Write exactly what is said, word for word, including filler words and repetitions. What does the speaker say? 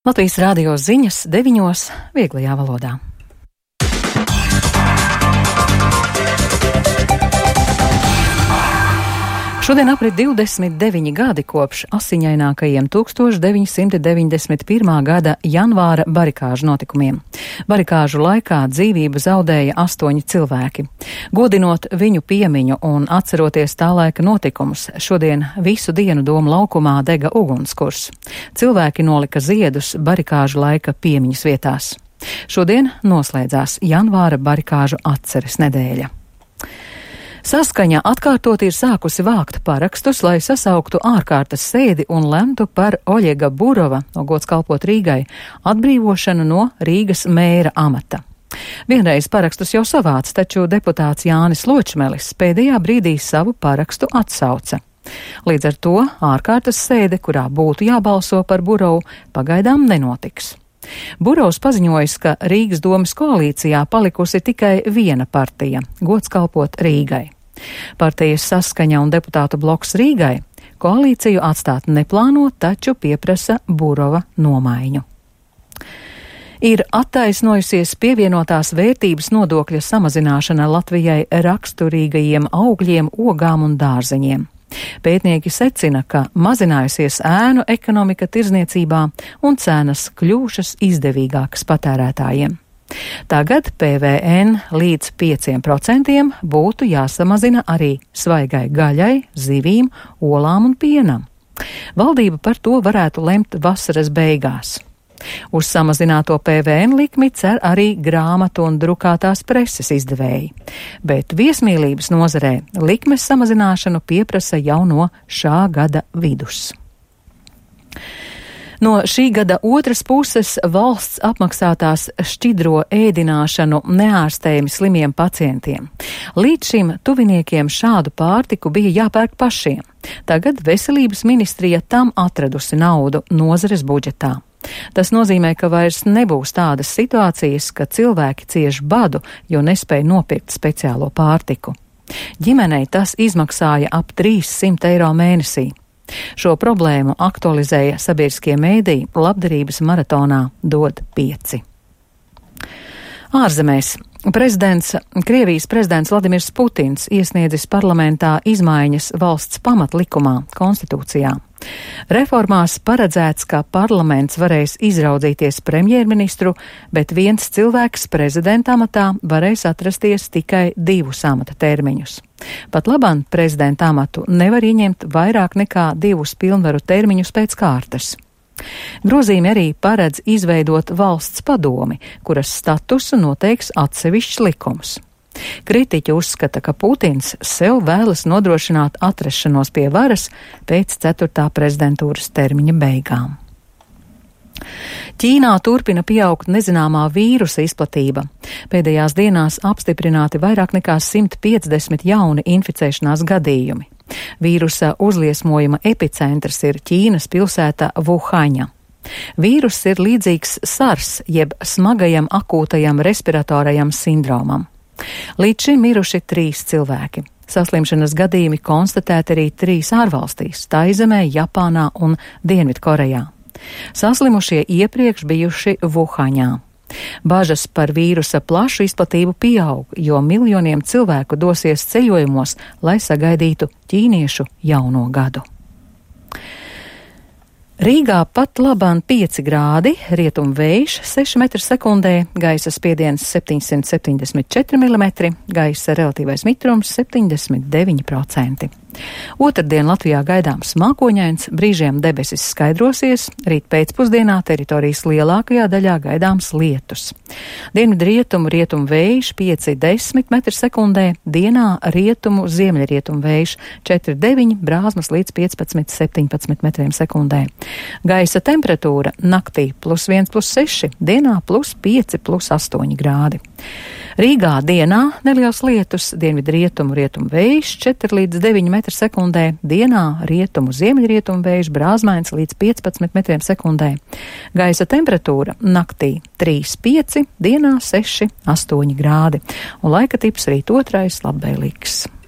Latvijas Rādio ziņas deviņos vieglajā valodā. Šodien aprit divdesmit deviņi gadi kopš asiņainākajiem tūkstoš deviņi simti deviņdesmit pirmā gada janvāra barikāžu notikumiem. Barikāžu laikā dzīvību zaudēja astoņi cilvēki. Godinot viņu piemiņu un atceroties tā laika notikumus, šodien visu dienu Doma laukumā dega ugunskurs. Cilvēki nolika ziedus barikāžu laika piemiņas vietās. Šodien noslēdzās janvāra barikāžu atceres nedēļa. Saskaņa atkārtot ir sākusi vākt parakstus, lai sasauktu ārkārtas sēdi un lemtu par Oļega Burova, no gods kalpot Rīgai, atbrīvošanu no Rīgas mēra amata. Vienreiz parakstus jau savāc, taču deputāts Jānis Ločmelis pēdējā brīdī savu parakstu atsauca. Līdz ar to ārkārtas sēde, kurā būtu jābalso par Burovu, pagaidām nenotiks. Burovs paziņojis, ka Rīgas domas koalīcijā palikusi tikai viena partija - gods kalpot Rīgai. Partijas Saskaņa un deputātu bloks Rīgai koalīciju atstāt neplāno, taču pieprasa Burova nomaiņu. Ir attaisnojusies pievienotās vērtības nodokļa samazināšana Latvijai raksturīgajiem augļiem, ogām un dārzeņiem. Pētnieki secina, ka mazinājusies ēnu ekonomika tirzniecībā un cenas kļūšas izdevīgākas patērētājiem. Tagad P V N līdz pieciem procentiem būtu jāsamazina arī svaigai gaļai, zivīm, olām un pienam. Valdība par to varētu lemt vasaras beigās. Uz samazināto P V N likmi cer arī grāmatu un drukātās preses izdevēji, bet viesmīlības nozarē likmes samazināšanu pieprasa jau no šā gada vidus. No šī gada otras puses valsts apmaksātās šķidro ēdināšanu neārstējami slimiem pacientiem. Līdz šim tuviniekiem šādu pārtiku bija jāpērk pašiem. Tagad veselības ministrija tam atradusi naudu nozares budžetā. Tas nozīmē, ka vairs nebūs tādas situācijas, ka cilvēki cieš badu, jo nespēja nopirkt speciālo pārtiku. Ģimenei tas izmaksāja ap trīssimt eiro mēnesī. Šo problēmu aktualizēja sabiedriskie mēdīji labdarības maratonā Dod pieci. Ārzemēs. Prezidents, Krievijas prezidents Vladimirs Putins iesniedzis parlamentā izmaiņas valsts pamatlikumā, konstitūcijā. Reformās paredzēts, ka parlaments varēs izraudzīties premjerministru, bet viens cilvēks prezidenta amatā varēs atrasties tikai divus amata termiņus. Pat labāk prezidenta amatu nevar ieņemt vairāk nekā divus pilnvaru termiņus pēc kārtas. Grozījumi arī paredz izveidot valsts padomi, kuras statusu noteiks atsevišķs likums. Kritiķi uzskata, ka Putins sev vēlas nodrošināt atrašanos pie varas pēc ceturtā prezidentūras termiņa beigām. Ķīnā turpina pieaugt nezināmā vīrusa izplatība. Pēdējās dienās apstiprināti vairāk nekā simt piecdesmit jauni inficēšanās gadījumi. Vīrusa uzliesmojuma epicentrs ir Ķīnas pilsēta Vuhaņa. Vīruss ir līdzīgs SARS, jeb smagajam akūtajam respiratorajam sindromam. Līdz šim miruši trīs cilvēki. Saslimšanas gadījumi konstatēti arī trīs ārvalstīs - Taizemē, Japānā un Dienvidkorejā. Saslimušie iepriekš bijuši Vuhaņā. Bažas par vīrusa plašu izplatību pieaug, jo miljoniem cilvēku dosies ceļojumos, lai sagaidītu ķīniešu jauno gadu. Rīgā pat labāk pieci grādi, rietumu vējš seši metri sekundē, gaisa spiediens septiņsimt septiņdesmit četri milimetri, gaisa relatīvais mitrums septiņdesmit deviņi procenti. Otrdien Latvijā gaidāms mākoņains, brīžiem debesis skaidrosies, rīt pēcpusdienā teritorijas lielākajā daļā gaidāms lietus. Dienvidu rietumu rietumu vējš pieci desmit metri sekundē, dienā rietumu ziemeļrietumu vējš četri deviņi, brāzmas līdz piecpadsmit septiņpadsmit metriem sekundē. Gaisa temperatūra naktī plus viens plus seši, dienā plus pieci plus astoņi grādi. Rīgā dienā neliels lietus, dienvidu rietumu rietumu vējš četri līdz deviņi metri sekundē, dienā rietumu ziemeļrietumu vējš brāzmains līdz piecpadsmit metriem sekundē. Gaisa temperatūra naktī trīs pieci, dienā seši astoņi grādi, un laika tips rīt otrais labvēlīgs.